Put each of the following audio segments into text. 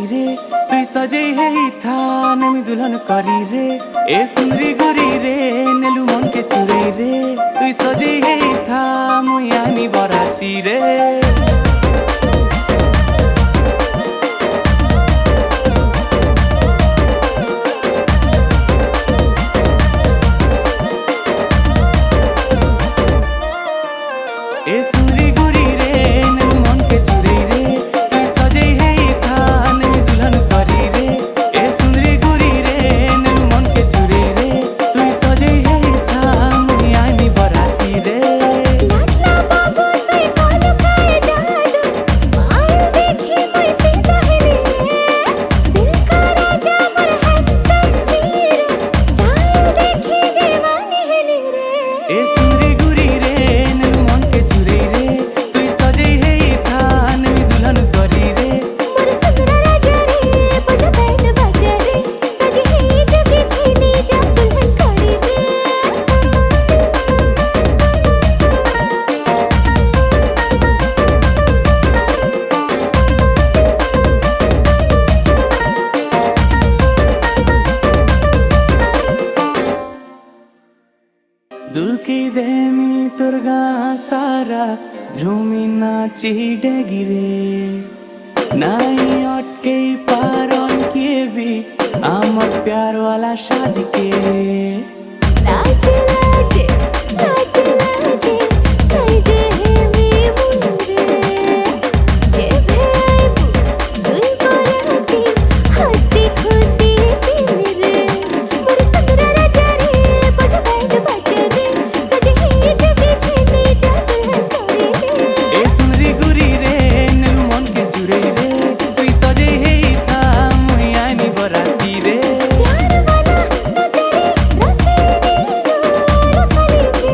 रे तुई सजे हे था नमी दुल्हन करी रे ए सुंदरी गुरी रे नेलु मन के चुरे रे तुई सजे हे था मुई आमी बराती रे ए सुंदरी गुरी रे नेलु मन के चुरे रे तुई सजे हे था नमी दुल्हन करी रे ए सुंदरी गुरी रे नेलु मन के चुरे रे तुई सजे हे था मुई आमी बराती रे लाडला बाबू तुई कोन खाए जादू स्माइल देखी मुई फिदा हेली दिल का राजा मोर हैंडसम हीरो स्टाइल देखी दीवानी हेली रे ए सुंदरी गुरी रे नेलु मन के चुरे रे तुई सजे हे था नमी दुल्हन करी रे मोर सुंदर राजा रे बजा बैंड बाजा रे सजी है जगी छीनी जा दुल्हन करी रे दुल्की देमी तुर्गा सारा झूमी नाची डेगिरे नाई अटके पारन के भी आमर प्यार वाला शादी के लाज लाज लाज लाज कई जे है मी मुरे जे भेबू दुई बराती हंसी खुशी जीवी रे मोर सुंदर राजा रे बजा बैंड बाजा रे सजी है जगी छीनी जा दुल्हन करी रे ए सुंदरी गुरी रे नेलु मन के चुरे रे तुई सजे हे था मुई आनी बराती रे प्यार वाला नजरे रसीली रसली रे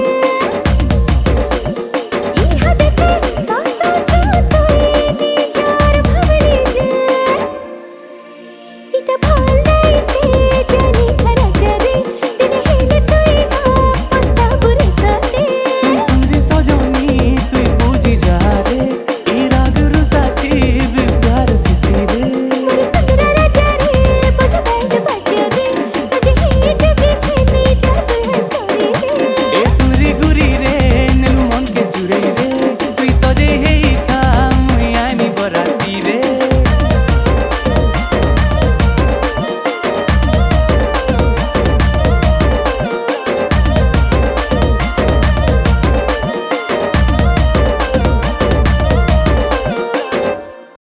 इहा देखे साता जो तुई निजार भवली रे इटा